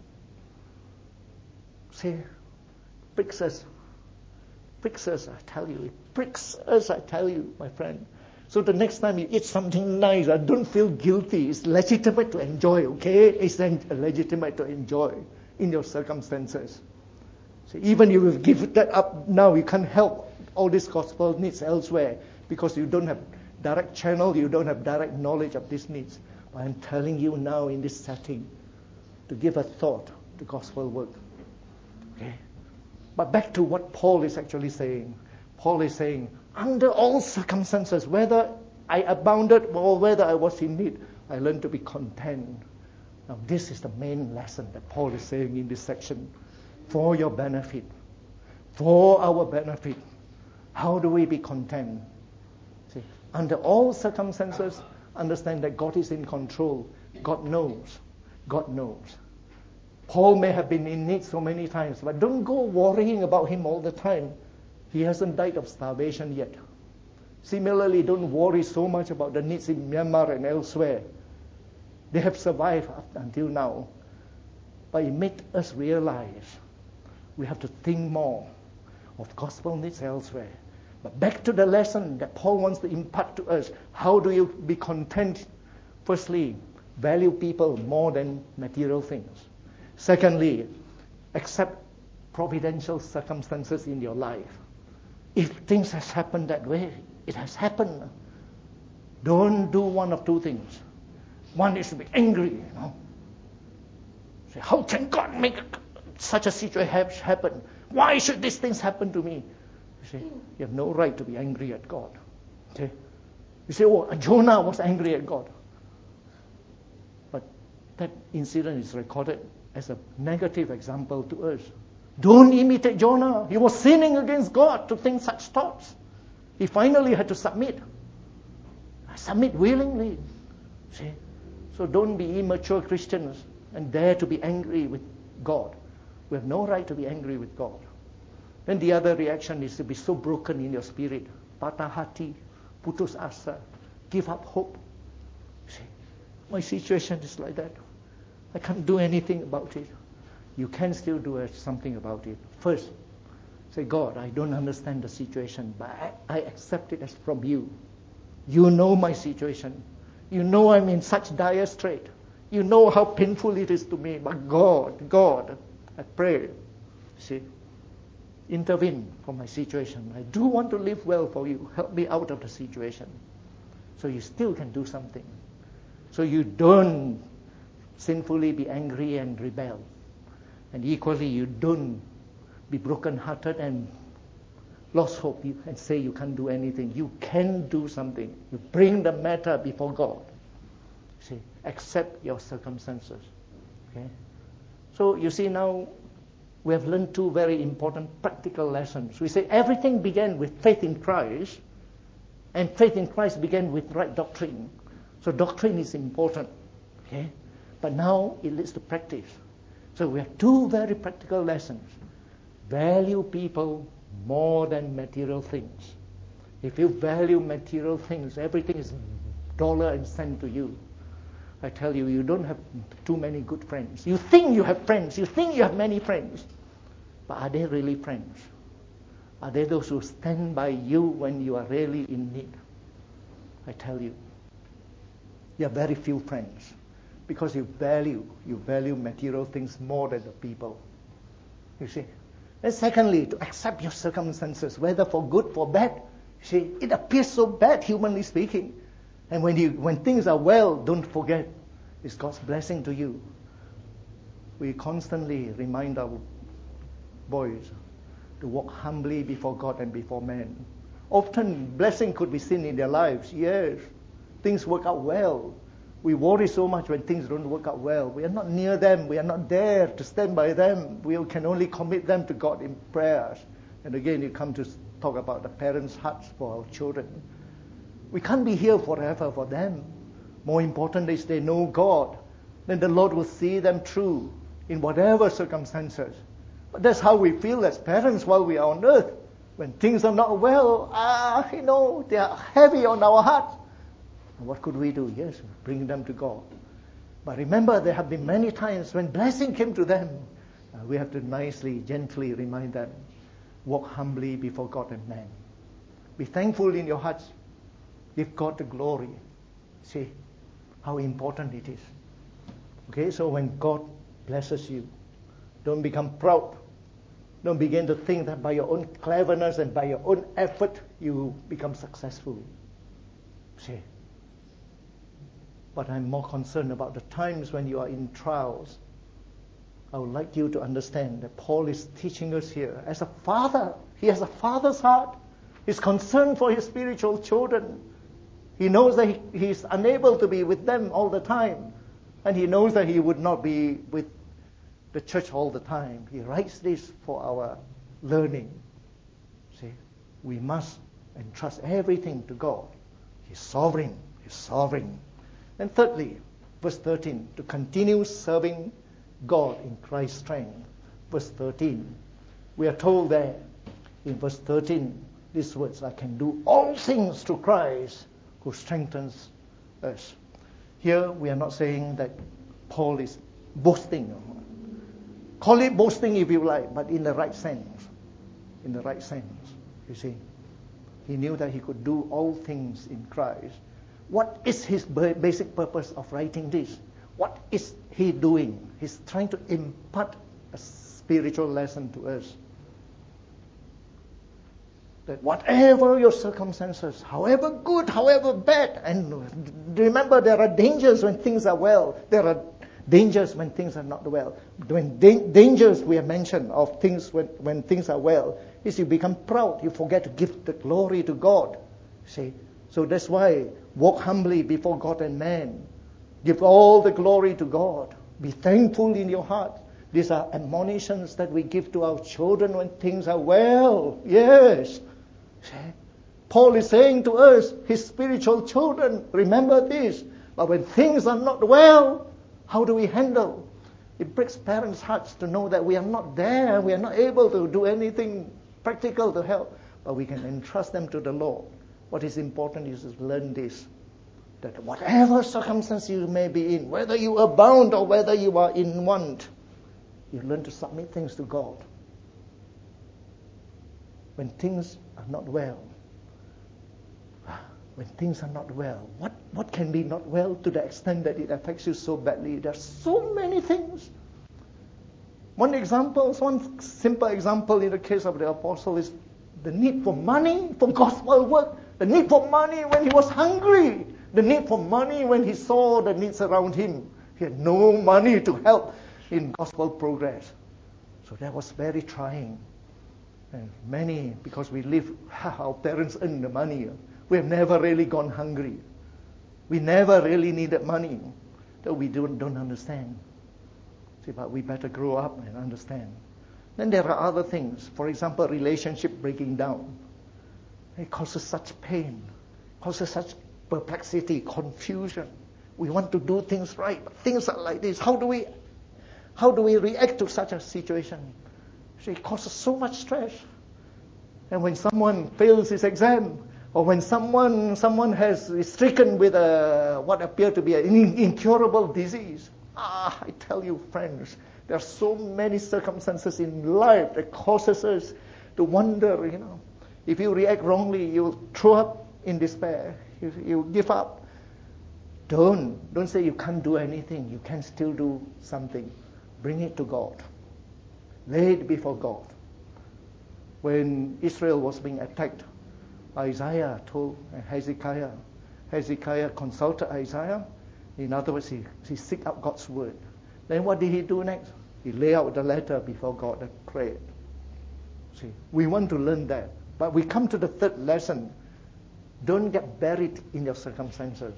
See, pricks us, I tell you. It pricks us, I tell you, my friend. So the next time you eat something nice, don't feel guilty. It's legitimate to enjoy, okay? It's legitimate to enjoy in your circumstances. So even if you give that up now, you can't help all these gospel needs elsewhere because you don't have direct channel, you don't have direct knowledge of these needs. But I'm telling you now in this setting to give a thought to gospel work. Okay? But back to what Paul is actually saying. Paul is saying, under all circumstances, whether I abounded or whether I was in need, I learned to be content. Now this is the main lesson that Paul is saying in this section. For your benefit, for our benefit, how do we be content? See, under all circumstances, understand that God is in control. God knows. God knows. Paul may have been in need so many times, but don't go worrying about him all the time. He hasn't died of starvation yet. Similarly, don't worry so much about the needs in Myanmar and elsewhere. They have survived up until now. But it made us realize we have to think more of gospel needs elsewhere. But back to the lesson that Paul wants to impart to us. How do you be content? Firstly, value people more than material things. Secondly, accept providential circumstances in your life. If things has happened that way, it has happened. Don't do one of two things. One is to be angry, Say, how can God make such a situation happen? Why should these things happen to me? You say, you have no right to be angry at God. Okay? You say, Jonah was angry at God. But that incident is recorded as a negative example to us. Don't imitate Jonah. He was sinning against God to think such thoughts. He finally had to submit. Submit willingly. See? So don't be immature Christians and dare to be angry with God. We have no right to be angry with God. Then the other reaction is to be so broken in your spirit. Patah hati, putus asa, give up hope. See? My situation is like that. I can't do anything about it. You can still do something about it. First, say, God, I don't understand the situation, but I accept it as from you. You know my situation. You know I'm in such dire strait. You know how painful it is to me. But God, I pray, see, intervene for my situation. I do want to live well for you. Help me out of the situation. So you still can do something. So you don't sinfully be angry and rebel. And equally, you don't be broken-hearted and lost hope and say you can't do anything. You can do something. You bring the matter before God. See, accept your circumstances. Okay? So you see now, we have learned two very important practical lessons. We say everything began with faith in Christ, and faith in Christ began with right doctrine. So doctrine is important. Okay? But now it leads to practice. So we have two very practical lessons. Value people more than material things. If you value material things, everything is dollar and cent to you. I tell you, you don't have too many good friends. You think you have friends. You think you have many friends. But are they really friends? Are they those who stand by you when you are really in need? I tell you, you have very few friends. Because you value material things more than the people. You see? And secondly, to accept your circumstances, whether for good, for bad. You see, it appears so bad, humanly speaking. And when things are well, don't forget, it's God's blessing to you. We constantly remind our boys to walk humbly before God and before men. Often, blessing could be seen in their lives. Yes, things work out well. We worry so much when things don't work out well. We are not near them. We are not there to stand by them. We can only commit them to God in prayers. And again, you come to talk about the parents' hearts for our children. We can't be here forever for them. More important is they know God. Then the Lord will see them through in whatever circumstances. But that's how we feel as parents while we are on earth. When things are not well, they are heavy on our hearts. What could we do? Yes, bring them to God. But remember, there have been many times when blessing came to them. We have to nicely, gently remind them. Walk humbly before God and man. Be thankful in your hearts. Give God the glory. See how important it is. Okay, so when God blesses you, don't become proud. Don't begin to think that by your own cleverness and by your own effort, you become successful. See. But I'm more concerned about the times when you are in trials. I would like you to understand that Paul is teaching us here. As a father, he has a father's heart. He's concerned for his spiritual children. He knows that he is unable to be with them all the time. And he knows that he would not be with the church all the time. He writes this for our learning. See, we must entrust everything to God. He's sovereign. He's sovereign. And thirdly, verse 13, to continue serving God in Christ's strength. Verse 13, we are told there in verse 13 these words, I can do all things through Christ who strengthens us. Here we are not saying that Paul is boasting. Call it boasting if you like, but in the right sense. In the right sense, you see. He knew that he could do all things in Christ. What is his basic purpose of writing this? What is he doing? He's trying to impart a spiritual lesson to us. That whatever your circumstances, however good, however bad, and remember there are dangers when things are well. There are dangers when things are not well. When dangers we have mentioned of things when things are well, is you become proud. You forget to give the glory to God. See? So that's why walk humbly before God and man. Give all the glory to God. Be thankful in your heart. These are admonitions that we give to our children when things are well. Yes. See? Paul is saying to us, his spiritual children, remember this. But when things are not well, how do we handle? It breaks parents' hearts to know that we are not there. We are not able to do anything practical to help. But we can entrust them to the Lord. What is important is to learn this. That whatever circumstance you may be in, whether you abound or whether you are in want, you learn to submit things to God. When things are not well, what can be not well to the extent that it affects you so badly? There are so many things. One simple example in the case of the apostle is the need for money for gospel work, the need for money when he was hungry, the need for money when he saw the needs around him. He had no money to help in gospel progress. So that was very trying. And many, because we live, our parents earn the money. We have never really gone hungry. We never really needed money. That we don't understand. See, but we better grow up and understand. Then there are other things. For example, relationship breaking down. It causes such pain, causes such perplexity, confusion. We want to do things right, but things are like this. How do we react to such a situation? See, it causes so much stress. And when someone fails his exam, or when someone is stricken with what appear to be an incurable disease, I tell you, friends, there are so many circumstances in life that causes us to wonder, If you react wrongly, you'll throw up in despair. You give up. Don't say you can't do anything. You can still do something. Bring it to God. Lay it before God. When Israel was being attacked, Isaiah told Hezekiah. Hezekiah consulted Isaiah. In other words, he seek out God's word. Then what did he do next? He lay out the letter before God and prayed. See, we want to learn that. But we come to the third lesson. Don't get buried in your circumstances.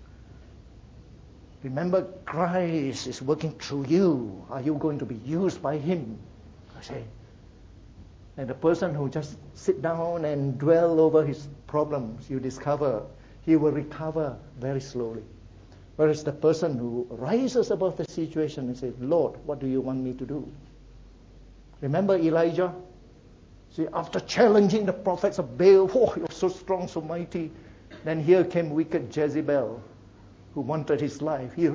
Remember, Christ is working through you. Are you going to be used by Him? I say. And the person who just sit down and dwell over his problems, you discover he will recover very slowly. Whereas the person who rises above the situation and says, Lord, what do you want me to do? Remember Elijah? See, after challenging the prophets of Baal, you're so strong, so mighty. Then here came wicked Jezebel, who wanted his life. He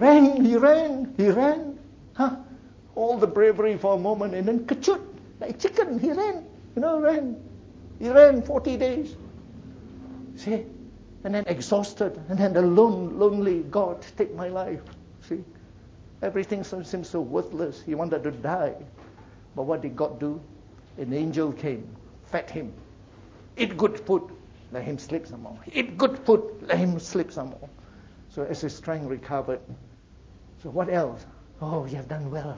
ran. All the bravery for a moment, and then kachut, like chicken, he ran. He ran 40 days. See? And then exhausted, and then the lonely, God, take my life. See? Everything seems so worthless. He wanted to die. But what did God do? An angel came, fed him. Eat good food, let him sleep some more. Eat good food, let him sleep some more. So as his strength recovered. So what else? Oh, you have done well.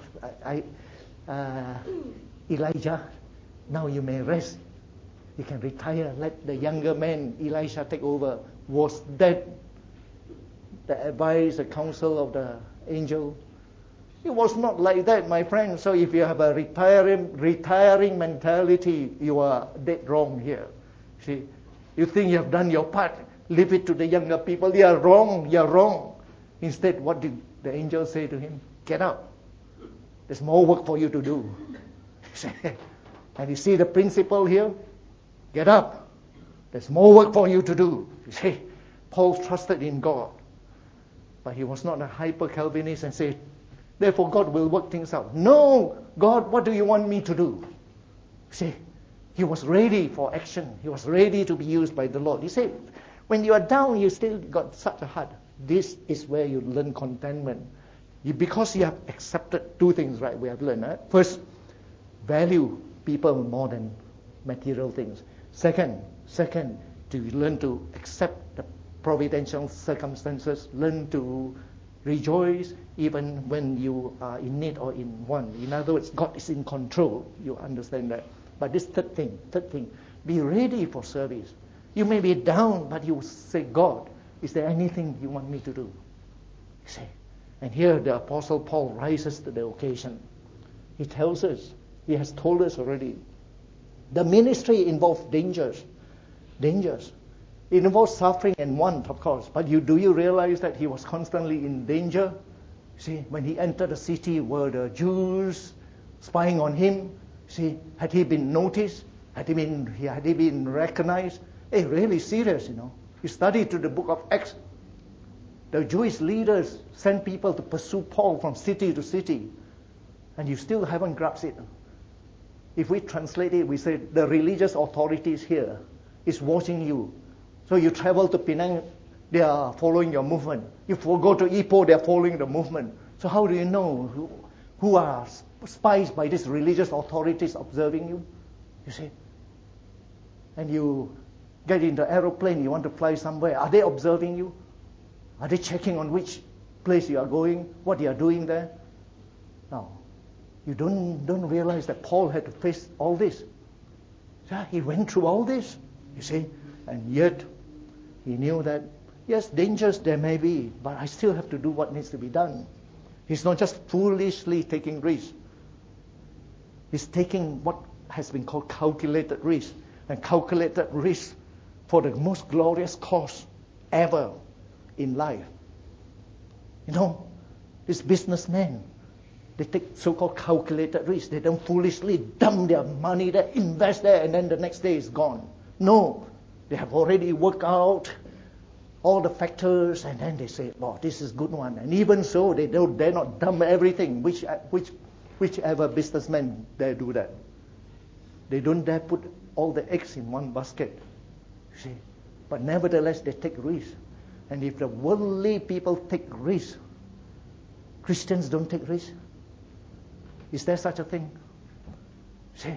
Elijah, now you may rest. You can retire. Let the younger man, Elisha, take over. Was that the advice, the counsel of the angel? It was not like that, my friend. So if you have a retiring mentality, you are dead wrong here. See, you think you have done your part, leave it to the younger people. You are wrong. Instead, what did the angel say to him? Get up. There's more work for you to do. And you see the principle here? Get up. There's more work for you to do. You see, Paul trusted in God. But he was not a hyper-Calvinist and said, therefore God will work things out. No, God, what do you want me to do? See, he was ready for action. He was ready to be used by the Lord. He said, when you are down, you still got such a heart. This is where you learn contentment. Because you have accepted two things, right? We have learned. First, value people more than material things. Second, to learn to accept the providential circumstances. Learn to rejoice even when you are in need or in want. In other words, God is in control. You understand that. But this third thing, be ready for service. You may be down, but you say, God, is there anything you want me to do? You see. And here the Apostle Paul rises to the occasion. He tells us, he has told us already, the ministry involves dangers. It involves suffering and want, of course. But do you realize that he was constantly in danger? See, when he entered the city, were the Jews spying on him? See, had he been noticed? Had he been recognized? Hey, really serious, You study through the book of Acts. The Jewish leaders sent people to pursue Paul from city to city. And you still haven't grasped it. If we translate it, we say the religious authorities here is watching you. So you travel to Penang, they are following your movement. You go to Ipoh, they are following the movement. So how do you know who are spies by these religious authorities observing you? You see? And you get in the aeroplane, you want to fly somewhere. Are they observing you? Are they checking on which place you are going, what you are doing there? No. You don't realize that Paul had to face all this. Yeah, he went through all this, you see. And yet, he knew that, yes, dangers there may be, but I still have to do what needs to be done. He's not just foolishly taking risks. He's taking what has been called calculated risk. And calculated risk for the most glorious cause ever in life. These businessmen, they take so-called calculated risk. They don't foolishly dump their money there, invest there, and then the next day it's gone. No, they have already worked out all the factors, and then they say, "Oh, this is a good one." And even so, they dare not dump everything. Whichever businessman dare do that. They don't dare put all the eggs in one basket. See, but nevertheless, they take risks. And if the worldly people take risks, Christians don't take risks. Is there such a thing? See,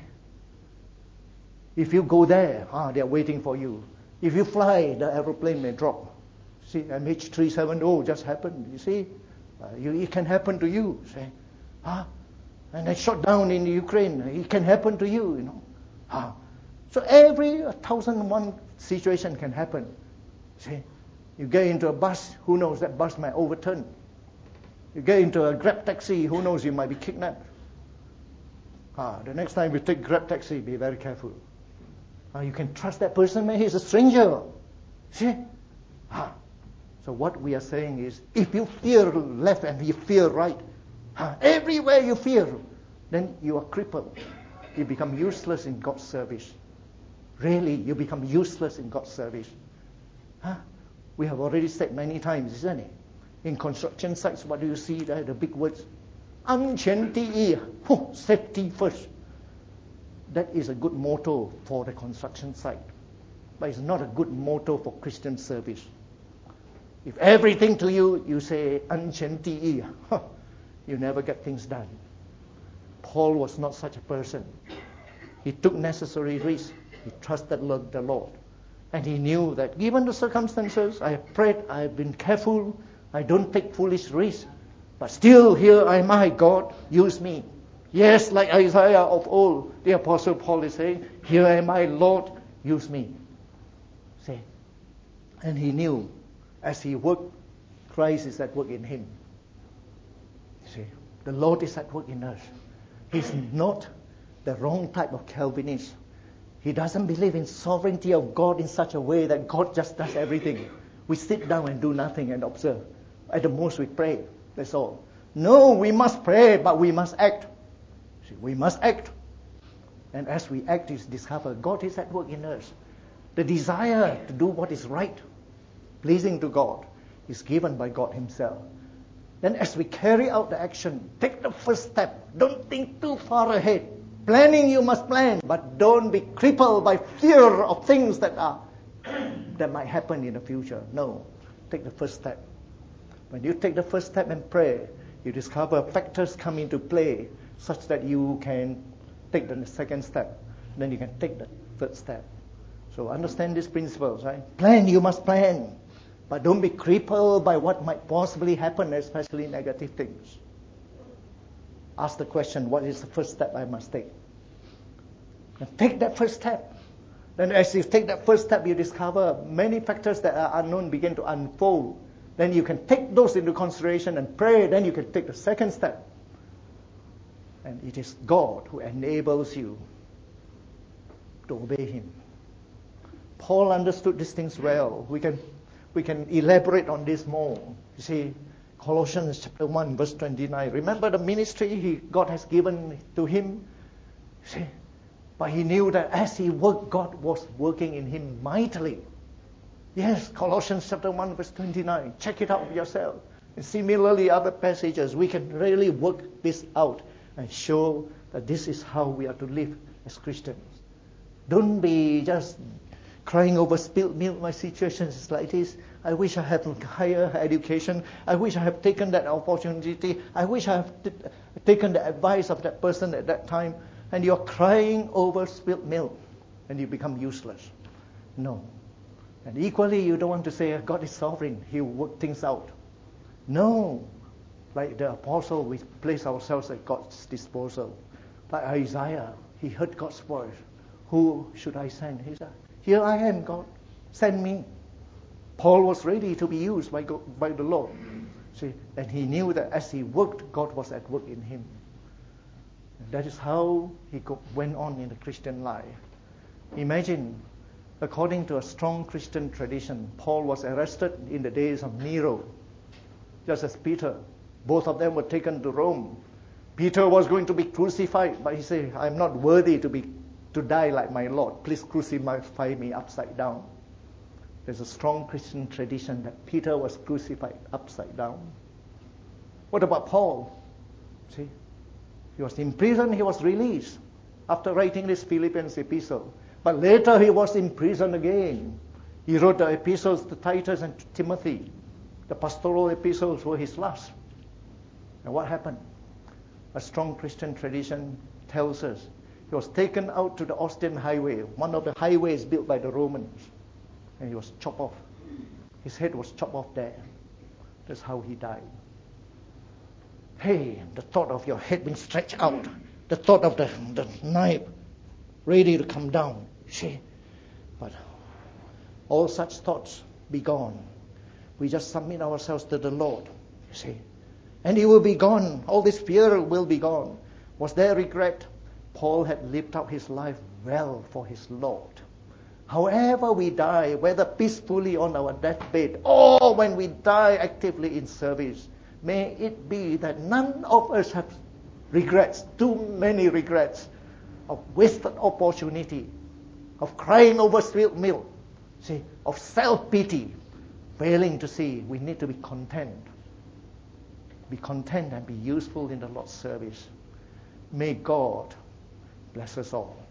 if you go there, they are waiting for you. If you fly, the aeroplane may drop. See, MH370 just happened. You see, it can happen to you. See, and they shot down in Ukraine. It can happen to you. So every 1,001 situation can happen. See, you get into a bus, who knows, that bus might overturn. You get into a Grab taxi, who knows, you might be kidnapped. The next time you take Grab taxi, be very careful. You can trust that person, man, he's a stranger. See? So what we are saying is, if you fear left and you fear right, everywhere you fear, then you are crippled. You become useless in God's service. Really, you become useless in God's service. We have already said many times, isn't it? In construction sites, what do you see there? The big words. 安全第一, safety first. That is a good motto for the construction site. But it's not a good motto for Christian service. If everything to you, you say 安全第一, you never get things done. Paul was not such a person. He took necessary risks. He trusted the Lord. And he knew that given the circumstances, I have prayed, I have been careful, I don't take foolish risks. But still, here am I, God, use me. Yes, like Isaiah of old, the Apostle Paul is saying, here am I, Lord, use me. See? And he knew, as he worked, Christ is at work in him. See? The Lord is at work in us. He's not the wrong type of Calvinist. He doesn't believe in sovereignty of God in such a way that God just does everything. We sit down and do nothing and observe. At the most we pray. That's all. No, we must pray, but we must act. See, we must act. And as we act, we discover God is at work in us. The desire to do what is right, pleasing to God, is given by God Himself. Then as we carry out the action, take the first step. Don't think too far ahead. Planning, you must plan, but don't be crippled by fear of things that might happen in the future. No, take the first step. When you take the first step and pray, you discover factors come into play such that you can take the second step. Then you can take the third step. So understand these principles, right? Plan, you must plan. But don't be crippled by what might possibly happen, especially negative things. Ask the question, what is the first step I must take? And take that first step. Then as you take that first step, you discover many factors that are unknown begin to unfold. Then you can take those into consideration and pray. Then you can take the second step. And it is God who enables you to obey Him. Paul understood these things well. We can elaborate on this more. You see, Colossians chapter 1, verse 29. Remember the ministry God has given to him? See, but he knew that as he worked, God was working in him mightily. Yes, Colossians chapter 1, verse 29. Check it out yourself. And similarly, other passages, we can really work this out and show that this is how we are to live as Christians. Don't be just crying over spilled milk. My situation is like this. I wish I had higher education. I wish I have taken that opportunity. I wish I have taken the advice of that person at that time. And you're crying over spilled milk and you become useless. No. And equally, you don't want to say, God is sovereign. He'll work things out. No. Like the apostle, we place ourselves at God's disposal. Like Isaiah, he heard God's voice. Who should I send? He said, here I am, God. Send me. Paul was ready to be used by the Lord. See, and he knew that as he worked, God was at work in him. And that is how he went on in the Christian life. Imagine, according to a strong Christian tradition, Paul was arrested in the days of Nero, just as Peter. Both of them were taken to Rome. Peter was going to be crucified, but he said, I'm not worthy to die like my Lord. Please crucify me upside down. There's a strong Christian tradition that Peter was crucified upside down. What about Paul? See, he was in prison, he was released after writing this Philippians epistle. But later he was in prison again. He wrote the epistles to Titus and to Timothy. The pastoral epistles were his last. And what happened? A strong Christian tradition tells us he was taken out to the Ostian Highway, one of the highways built by the Romans. And he was chopped off. His head was chopped off there. That's how he died. Hey, the thought of your head being stretched out, the thought of the knife ready to come down. See? But all such thoughts be gone. We just submit ourselves to the Lord. See? And He will be gone. All this fear will be gone. Was there regret? Paul had lived out his life well for his Lord. However we die, whether peacefully on our deathbed or when we die actively in service, may it be that none of us have regrets, too many regrets, of wasted opportunity, of crying over spilled milk, see, of self-pity, failing to see we need to be content. Be content and be useful in the Lord's service. May God bless us all.